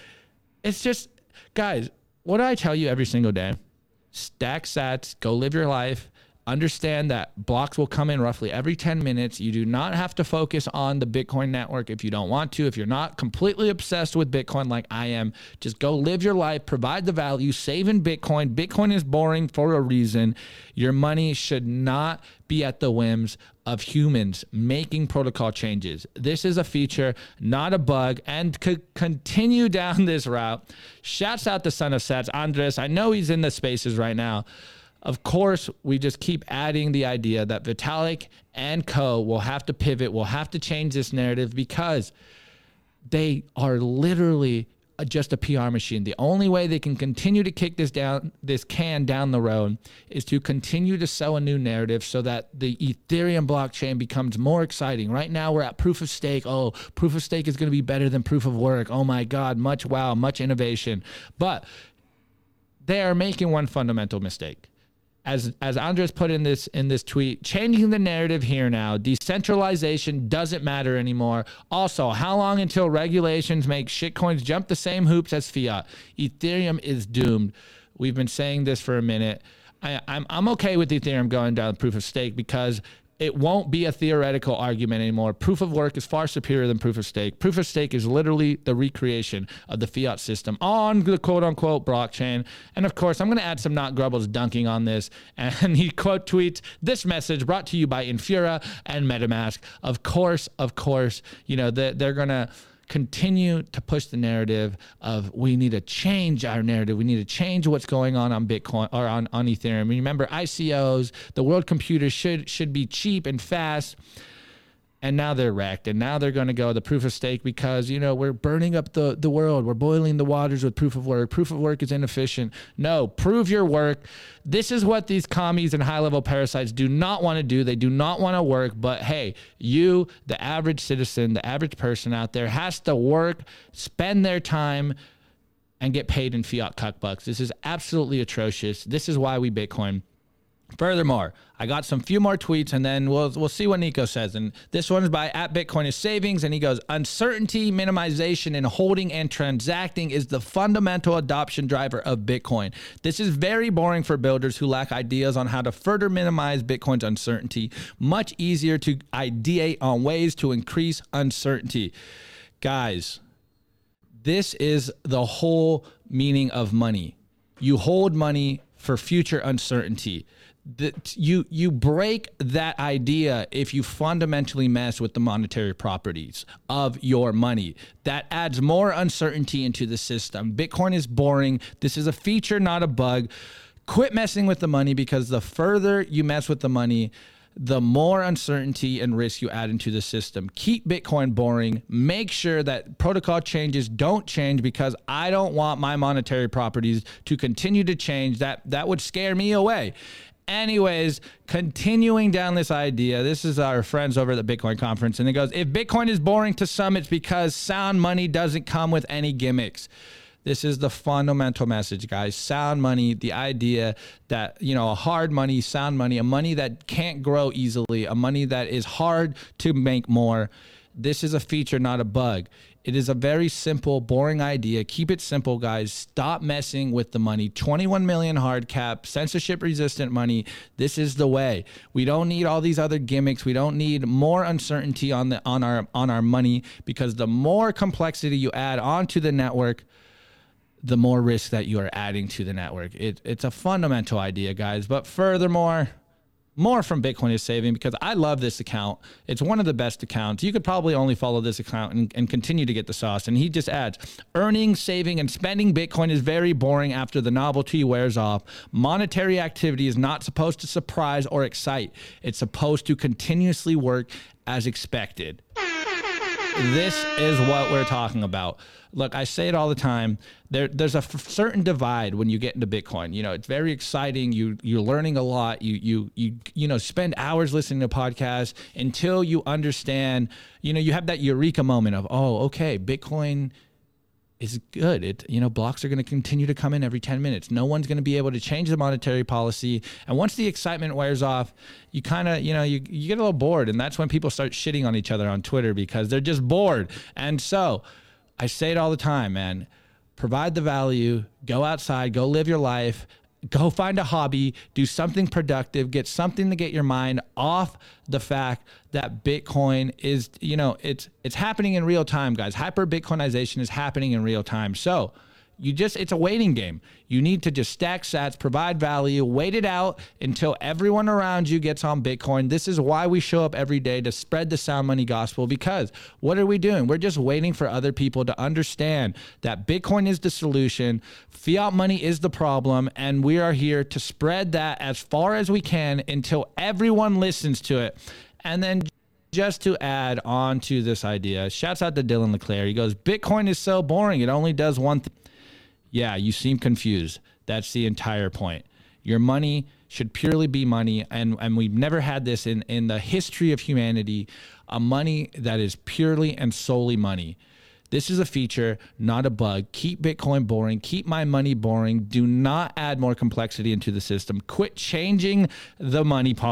it's just, guys, what do I tell you every single day? Stack sats, go live your life. Understand that blocks will come in roughly every 10 minutes. You do not have to focus on the Bitcoin network if you don't want to. If you're not completely obsessed with Bitcoin like I am, just go live your life, provide the value, save in Bitcoin. Bitcoin is boring for a reason. Your money should not be at the whims of humans making protocol changes. This is a feature, not a bug, and could continue down this route. Shouts out the son of Sats, Andres. I know he's in the spaces right now. Of course, we just keep adding the idea that Vitalik and co will have to pivot, will have to change this narrative because they are literally just a PR machine. The only way they can continue to kick this can down the road is to continue to sell a new narrative so that the Ethereum blockchain becomes more exciting. Right now we're at proof of stake. Oh, proof of stake is going to be better than proof of work. Oh my God, much wow, much innovation. But they are making one fundamental mistake. As Andres put in this tweet, changing the narrative here now. Decentralization doesn't matter anymore. Also, how long until regulations make shitcoins jump the same hoops as fiat? Ethereum is doomed. We've been saying this for a minute. I'm okay with Ethereum going down proof of stake because it won't be a theoretical argument anymore. Proof of work is far superior than proof of stake. Proof of stake is literally the recreation of the fiat system on the quote unquote blockchain. And of course, I'm going to add some Not Grubbles dunking on this. And he quote tweets this message brought to you by Infura and MetaMask. Of course, you know, they're going to continue to push the narrative of we need to change our narrative. We need to change what's going on Bitcoin or on Ethereum. Remember, ICOs, the world computer should be cheap and fast. And now they're wrecked. And now they're going to go the proof of stake because, you know, we're burning up the world. We're boiling the waters with proof of work. Proof of work is inefficient. No, prove your work. This is what these commies and high-level parasites do not want to do. They do not want to work. But, hey, you, the average citizen, the average person out there has to work, spend their time, and get paid in fiat cuck bucks. This is absolutely atrocious. This is why we Bitcoin. Furthermore, I got some few more tweets and then we'll see what Nico says. And this one is by @BitcoinIsSavings, and he goes, uncertainty, minimization, and holding and transacting is the fundamental adoption driver of Bitcoin. This is very boring for builders who lack ideas on how to further minimize Bitcoin's uncertainty. Much easier to ideate on ways to increase uncertainty. Guys, this is the whole meaning of money. You hold money for future uncertainty. You break that idea if you fundamentally mess with the monetary properties of your money. That adds more uncertainty into the system. Bitcoin is boring. This is a feature, not a bug. Quit messing with the money, because the further you mess with the money, the more uncertainty and risk you add into the system. Keep Bitcoin boring. Make sure that protocol changes don't change, because I don't want my monetary properties to continue to change. That would scare me away. Anyways, continuing down this idea, this is our friends over at the Bitcoin conference, and it goes, if Bitcoin is boring to some, it's because sound money doesn't come with any gimmicks. This is the fundamental message, guys. Sound money, the idea that, you know, a hard money, sound money, a money that can't grow easily, a money that is hard to make more. This is a feature, not a bug. It is a very simple, boring idea. Keep it simple, guys. Stop messing with the money. 21 million hard cap, censorship-resistant money. This is the way. We don't need all these other gimmicks. We don't need more uncertainty on our money, because the more complexity you add onto the network, the more risk that you are adding to the network. It's a fundamental idea, guys. But furthermore, more from Bitcoin is Saving, because I love this account. It's one of the best accounts. You could probably only follow this account and continue to get the sauce. And he just adds, earning, saving, and spending Bitcoin is very boring after the novelty wears off. Monetary activity is not supposed to surprise or excite. It's supposed to continuously work as expected. This is what we're talking about. Look, I say it all the time. There's a certain divide when you get into Bitcoin. You know, it's very exciting. You're learning a lot. You spend hours listening to podcasts until you understand. You know, you have that eureka moment of, oh, okay, Bitcoin is good. Blocks are going to continue to come in every 10 minutes. No one's going to be able to change the monetary policy. And once the excitement wears off, you kind of, you get a little bored. And that's when people start shitting on each other on Twitter, because they're just bored. And so I say it all the time, man. Provide the value, go outside, go live your life, go find a hobby, do something productive, get something to get your mind off the fact that Bitcoin is, it's happening in real time, guys. Hyper Bitcoinization is happening in real time. So it's a waiting game. You need to just stack sats, provide value, wait it out until everyone around you gets on Bitcoin. This is why we show up every day, to spread the sound money gospel, because what are we doing? We're just waiting for other people to understand that Bitcoin is the solution, fiat money is the problem, and we are here to spread that as far as we can until everyone listens to it. And then just to add on to this idea, shouts out to Dylan LeClaire. He goes, Bitcoin is so boring. It only does one thing. Yeah, you seem confused. That's the entire point. Your money should purely be money, and we've never had this in the history of humanity, a money that is purely and solely money. This is a feature, not a bug. Keep Bitcoin boring. Keep my money boring. Do not add more complexity into the system. Quit changing the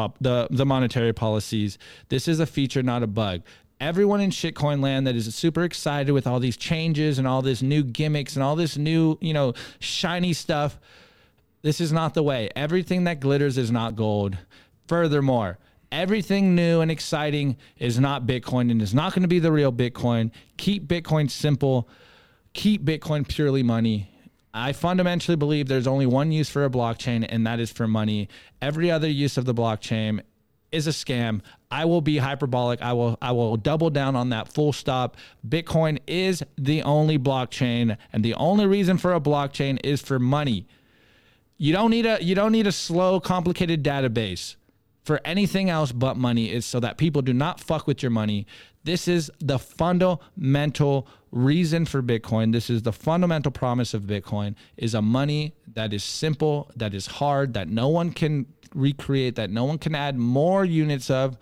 the monetary policies. This is a feature, not a bug. Everyone in shitcoin land that is super excited with all these changes and all this new gimmicks and all this new, shiny stuff, this is not the way. Everything that glitters is not gold. Furthermore, everything new and exciting is not Bitcoin and is not going to be the real Bitcoin. Keep Bitcoin simple. Keep Bitcoin purely money. I fundamentally believe there's only one use for a blockchain, and that is for money. Every other use of the blockchain is a scam. I will be hyperbolic. I will double down on that, full stop. Bitcoin is the only blockchain, and the only reason for a blockchain is for money. You don't need a slow, complicated database for anything else but money. Is so that people do not fuck with your money. This is the fundamental reason for Bitcoin. This is the fundamental promise of Bitcoin, is a money that is simple, that is hard, that no one can recreate, that no one can add more units of.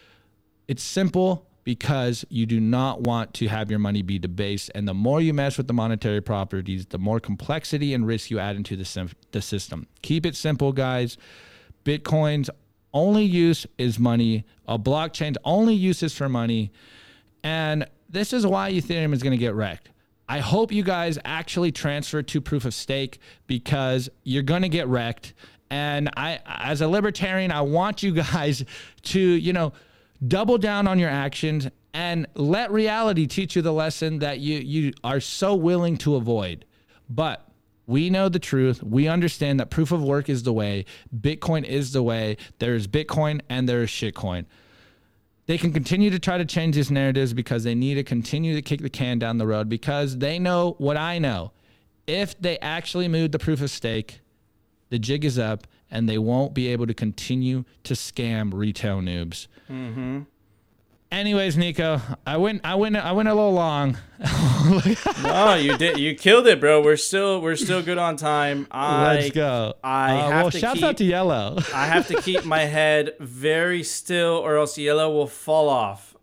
It's simple because you do not want to have your money be debased. And the more you mess with the monetary properties, the more complexity and risk you add into the system. Keep it simple, guys. Bitcoin's only use is money. A blockchain's only use is for money. And this is why Ethereum is going to get wrecked. I hope you guys actually transfer to proof of stake, because you're going to get wrecked. And I, as a libertarian, I want you guys to, double down on your actions and let reality teach you the lesson that you are so willing to avoid. But we know the truth. We understand that proof of work is the way. Bitcoin is the way. There is Bitcoin and there is shitcoin. They can continue to try to change these narratives because they need to continue to kick the can down the road, because they know what I know. If they actually move the proof of stake, the jig is up, and they won't be able to continue to scam retail noobs. Mm-hmm. Anyways, Nico, I went a little long. No, you did. You killed it, bro. We're still good on time. Let's go. Shouts out to Yellow. I have to keep my head very still, or else Yellow will fall off.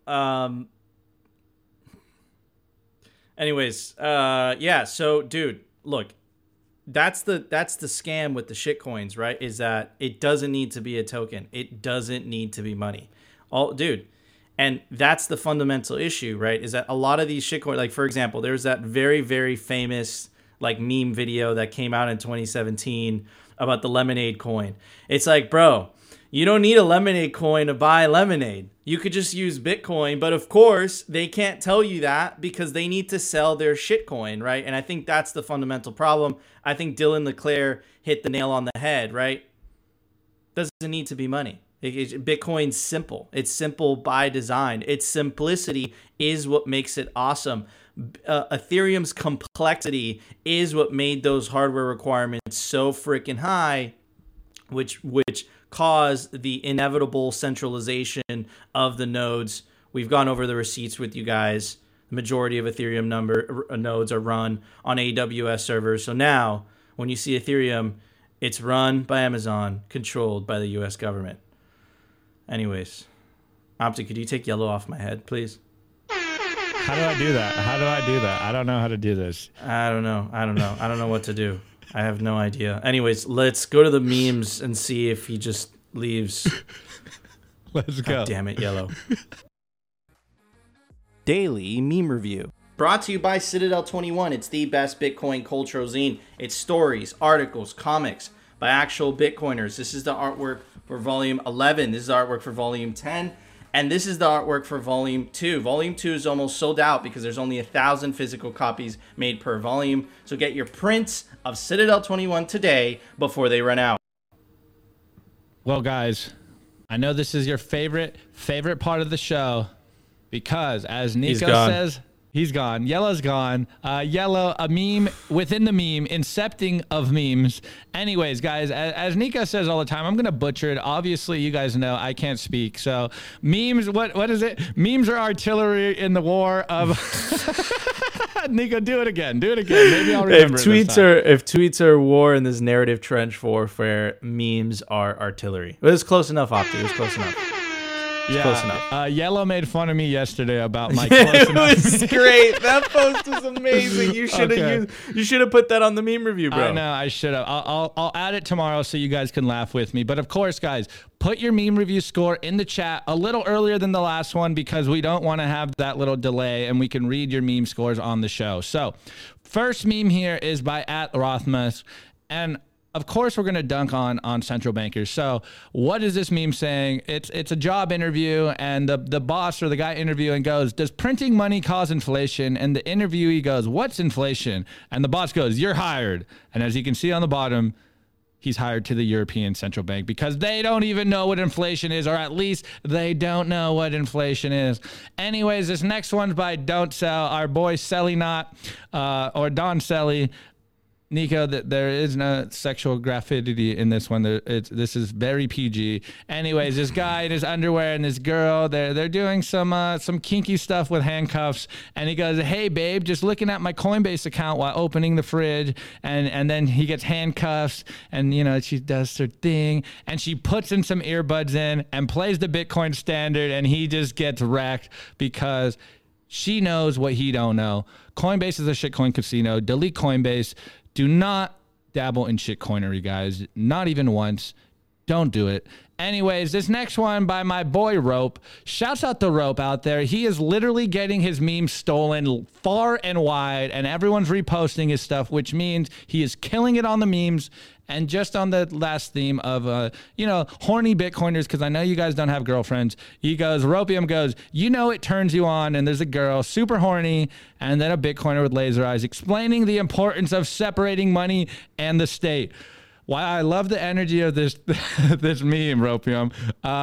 Anyways, yeah. So, dude, look. That's the scam with the shitcoins, right? Is that it doesn't need to be a token. It doesn't need to be money. Dude. And that's the fundamental issue, right? Is that a lot of these shitcoins, like for example, there's that very, very famous like meme video that came out in 2017 about the lemonade coin. It's like, bro, you don't need a lemonade coin to buy lemonade. You could just use Bitcoin. But of course, they can't tell you that because they need to sell their shitcoin, right? And I think that's the fundamental problem. I think Dylan LeClaire hit the nail on the head, right? Doesn't need to be money. Bitcoin's simple. It's simple by design. Its simplicity is what makes it awesome. Ethereum's complexity is what made those hardware requirements so freaking high, which caused the inevitable centralization of the nodes. We've gone over the receipts with you guys. The majority of Ethereum nodes are run on AWS servers. So now, when you see Ethereum, it's run by Amazon, controlled by the U.S. government. Anyways, Opti, could you take Yellow off my head, please? How do I do that? I don't know how to do this. I don't know. I don't know what to do. I have no idea. Anyways, let's go to the memes and see if he just leaves. Let's go. God damn it, Yellow. Daily Meme Review. Brought to you by Citadel 21. It's the best Bitcoin cultural zine. It's stories, articles, comics, by actual Bitcoiners. This is the artwork for volume 11. This is the artwork for volume 10. And this is the artwork for volume 2. Volume 2 is almost sold out because there's only 1,000 physical copies made per volume. So get your prints of Citadel 21 today before they run out. Well, guys, I know this is your favorite part of the show because, as Nico says, he's gone. Yellow's gone. Yellow, a meme within the meme, incepting of memes. Anyways, guys, as Nico says all the time, I'm going to butcher it. Obviously, you guys know I can't speak. So memes, what is it? Memes are artillery in the war of... Nico, do it again. Maybe I'll remember if tweets are war in this narrative trench warfare, memes are artillery. It was close enough, Opti. It was close enough. Close enough. Yellow made fun of me yesterday about my close enough. It was great. That post was amazing. You should have put that on the meme review, bro. I know, I should have. I'll add it tomorrow so you guys can laugh with me. But of course, guys, put your meme review score in the chat a little earlier than the last one because we don't want to have that little delay and we can read your meme scores on the show. So first meme here is by @Rothmus. And of course, we're going to dunk on central bankers. So what is this meme saying? It's a job interview, and the boss or the guy interviewing goes, does printing money cause inflation? And the interviewee goes, what's inflation? And the boss goes, you're hired. And as you can see on the bottom, he's hired to the European Central Bank because they don't even know what inflation is, or at least they don't know what inflation is. Anyways, this next one's by Don't Sell, our boy Selly Not, or Don Selly. Nico, there is no sexual graffiti in this one. This is very PG. Anyways, this guy in his underwear and this girl, they're doing some kinky stuff with handcuffs. And he goes, hey, babe, just looking at my Coinbase account while opening the fridge. And then he gets handcuffs and, she does her thing. And she puts in some earbuds in and plays the Bitcoin standard. And he just gets wrecked because she knows what he don't know. Coinbase is a shitcoin casino. Delete Coinbase. Do not dabble in shitcoinery, guys. Not even once. Don't do it. Anyways, this next one by my boy Rope. Shouts out to Rope out there. He is literally getting his memes stolen far and wide, and everyone's reposting his stuff, which means he is killing it on the memes. And just on the last theme of, horny Bitcoiners, because I know you guys don't have girlfriends. He goes, Ropium goes, it turns you on, and there's a girl, super horny, and then a Bitcoiner with laser eyes explaining the importance of separating money and the state. Why I love the energy of this this meme, Ropium.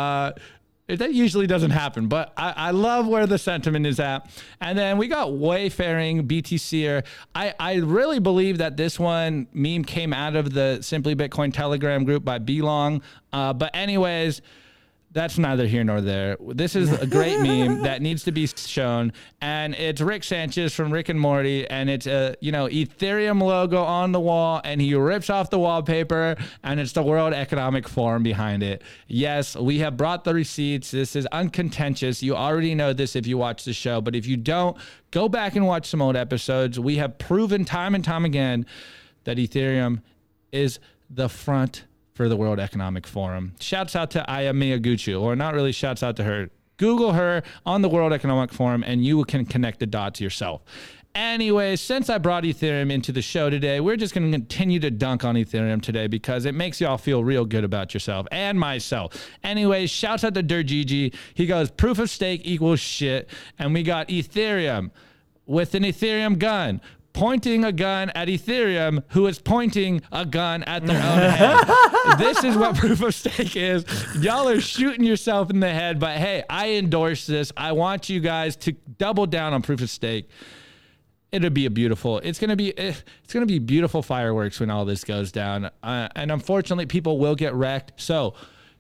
That usually doesn't happen, but I love where the sentiment is at. And then we got Wayfaring BTCer. I really believe that this one meme came out of the Simply Bitcoin Telegram group by Belong. But anyways, that's neither here nor there. This is a great meme that needs to be shown. And it's Rick Sanchez from Rick and Morty. And it's a, Ethereum logo on the wall. And he rips off the wallpaper. And it's the World Economic Forum behind it. Yes, we have brought the receipts. This is uncontentious. You already know this if you watch the show. But if you don't, go back and watch some old episodes. We have proven time and time again that Ethereum is the front for the World Economic Forum. Shouts out to Aya Miyaguchi, or not really shouts out to her. Google her on the World Economic Forum and you can connect the dots yourself. Anyways, since I brought Ethereum into the show today, we're just going to continue to dunk on Ethereum today because it makes y'all feel real good about yourself and myself. Anyways, shouts out to DirtGG. He goes, proof of stake equals shit. And we got Ethereum with an Ethereum gun, pointing a gun at Ethereum, who is pointing a gun at their own head. This is what proof of stake is. Y'all are shooting yourself in the head, but hey, I endorse this. I want you guys to double down on proof of stake. It'll be it's going to be beautiful fireworks when all this goes down. And unfortunately, people will get wrecked. So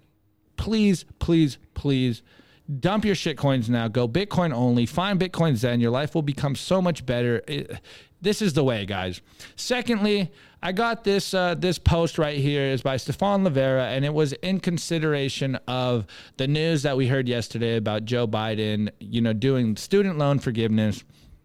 please, please, please, dump your shitcoins now. Go Bitcoin only. Find Bitcoin Zen. Your life will become so much better. This is the way, guys. Secondly, I got this post right here is by Stefan Livera, and it was in consideration of the news that we heard yesterday about Joe Biden, doing student loan forgiveness.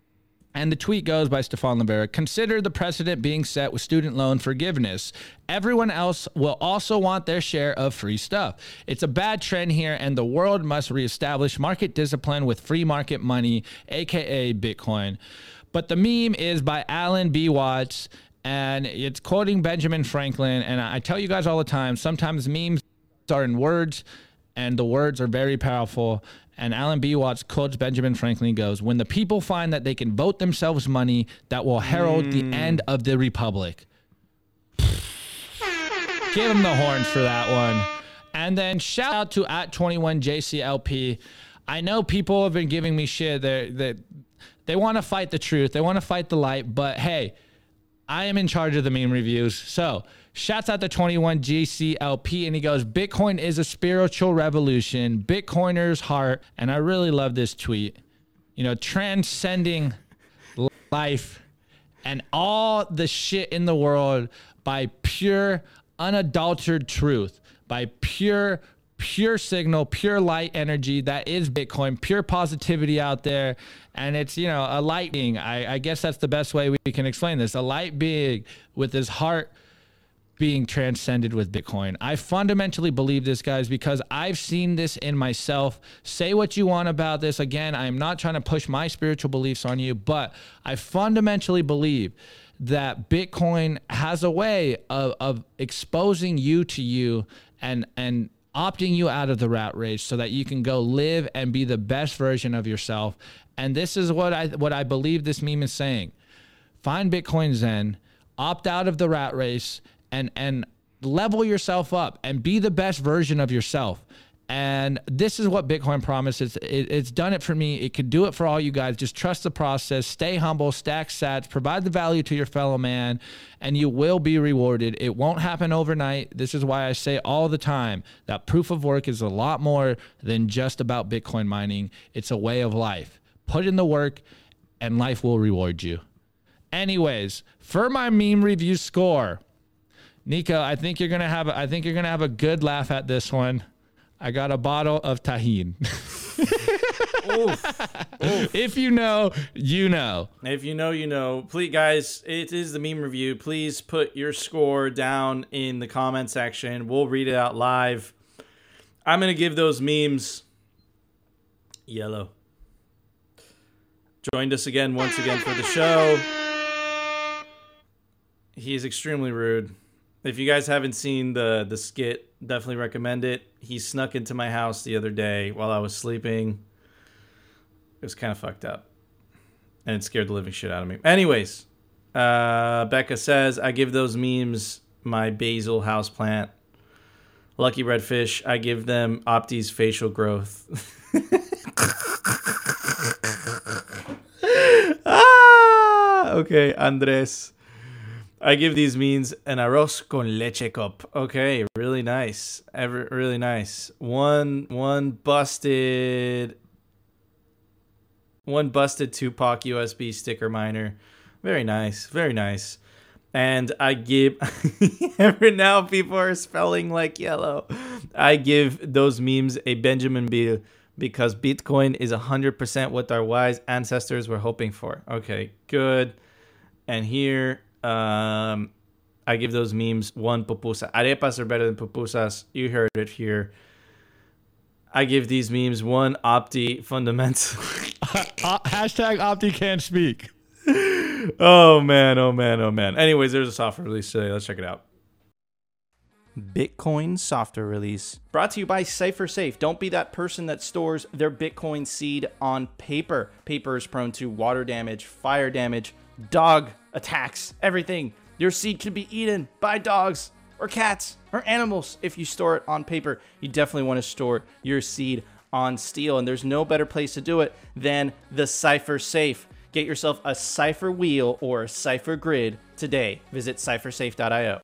And the tweet goes by Stefan Livera, consider the precedent being set with student loan forgiveness. Everyone else will also want their share of free stuff. It's a bad trend here, and the world must reestablish market discipline with free market money, aka Bitcoin. But the meme is by Alan B. Watts, and it's quoting Benjamin Franklin. And I tell you guys all the time, sometimes memes are in words, and the words are very powerful. And Alan B. Watts quotes Benjamin Franklin. He goes, "When the people find that they can vote themselves money, that will herald the end of the republic." Give him the horns for that one. And then shout out to @21JCLP. I know people have been giving me shit. They want to fight the truth. They want to fight the light. But hey, I am in charge of the meme reviews. So shouts out to 21GCLP, and he goes, "Bitcoin is a spiritual revolution, Bitcoiner's heart." And I really love this tweet. You know, transcending life and all the shit in the world by pure, unadulterated truth, by pure signal, pure light energy that is Bitcoin, pure positivity out there. And it's, you know, a light being. I guess that's the best way we can explain this. A light being with his heart being transcended with Bitcoin. I fundamentally believe this, guys, because I've seen this in myself. Say what you want about this. Again, I'm not trying to push my spiritual beliefs on you, but I fundamentally believe that Bitcoin has a way of exposing you to you and opting you out of the rat race so that you can go live and be the best version of yourself. And this is what I believe this meme is saying. Find Bitcoin Zen, opt out of the rat race, and level yourself up and be the best version of yourself. And this is what Bitcoin promises. It's done it for me. It can do it for all you guys. Just trust the process, stay humble, stack sats, provide the value to your fellow man, and you will be rewarded. It won't happen overnight. This is why I say all the time that proof of work is a lot more than just about Bitcoin mining. It's a way of life. Put in the work and life will reward you. Anyways, for my meme review score, Nico, I think you're gonna have a good laugh at this one. I got a bottle of Tajín. Oof. If you know, you know. If you know, you know. Please, guys, it is the meme review. Please put your score down in the comment section. We'll read it out live. I'm going to give those memes yellow. Joined us once again for the show. He is extremely rude. If you guys haven't seen the skit, definitely recommend it. He snuck into my house the other day while I was sleeping. It was kind of fucked up. And it scared the living shit out of me. Anyways, Becca says, I give those memes my basil houseplant. Lucky Redfish, I give them Opti's facial growth. Okay, Andres. I give these memes an arroz con leche cup. Okay, really nice. Really nice. One busted Tupac USB sticker miner. Very nice. Very nice. And I give every now people are spelling like yellow. I give those memes a Benjamin Bill because Bitcoin is 100% what our wise ancestors were hoping for. Okay, good. And here I give those memes one pupusa. Arepas are better than pupusas. You heard it here. I give these memes one Opti fundamental. Hashtag Opti can't speak. Oh man. Anyways, there's a software release today. Let's check it out. Bitcoin software release. Brought to you by CipherSafe. Don't be that person that stores their Bitcoin seed on paper. Paper is prone to water damage, fire damage, dog attacks, everything. Your seed can be eaten by dogs or cats or animals if you store it on paper. You definitely want to store your seed on steel, and there's no better place to do it than the CipherSafe. Get yourself a Cipher wheel or a Cipher grid today. Visit CipherSafe.io.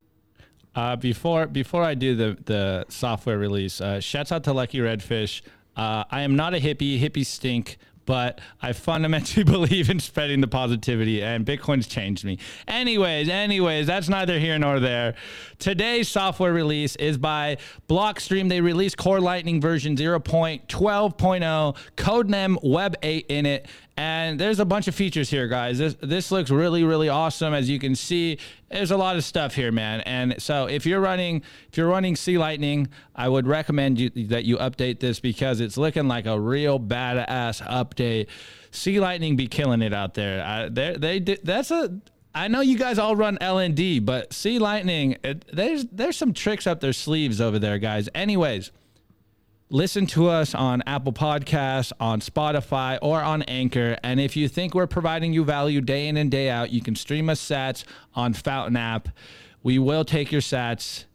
Before I do the software release, shouts out to Lucky Redfish. I am not a hippie. Hippies stink. But I fundamentally believe in spreading the positivity, and Bitcoin's changed me. Anyways, that's neither here nor there. Today's software release is by Blockstream. They released Core Lightning version 0.12.0, codename Web 8 in it. And there's a bunch of features here, guys. This looks really, really awesome. As you can see, there's a lot of stuff here, man. And so if you're running C Lightning, I would recommend that you update this because it's looking like a real badass update. C Lightning be killing it out there. I know you guys all run LND, but Sea Lightning, there's some tricks up their sleeves over there, guys. Anyways, listen to us on Apple Podcasts, on Spotify, or on Anchor. And if you think we're providing you value day in and day out, you can stream us sats on Fountain app. We will take your sats.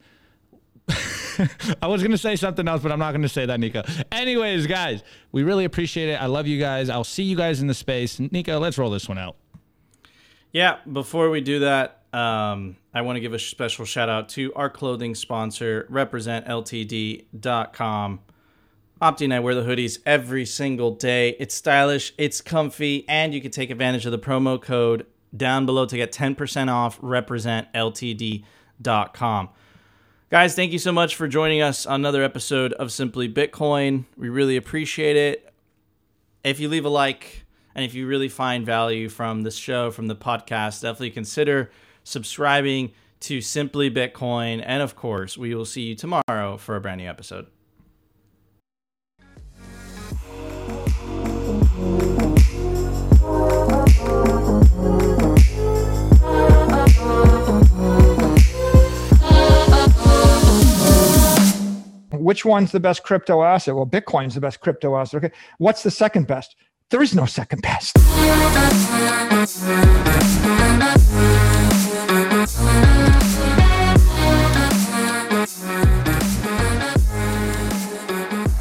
I was going to say something else, but I'm not going to say that, Nico. Anyways, guys, we really appreciate it. I love you guys. I'll see you guys in the space. Nico, let's roll this one out. Yeah, before we do that, I want to give a special shout out to our clothing sponsor, RepresentLTD.com. Opti and I wear the hoodies every single day. It's stylish, it's comfy, and you can take advantage of the promo code down below to get 10% off, RepresentLTD.com. Guys, thank you so much for joining us on another episode of Simply Bitcoin. We really appreciate it. If you leave a like, and if you really find value from this show, from the podcast, definitely consider subscribing to Simply Bitcoin. And of course, we will see you tomorrow for a brand new episode. Which one's the best crypto asset? Well, Bitcoin's the best crypto asset. Okay. What's the second best? There is no second best.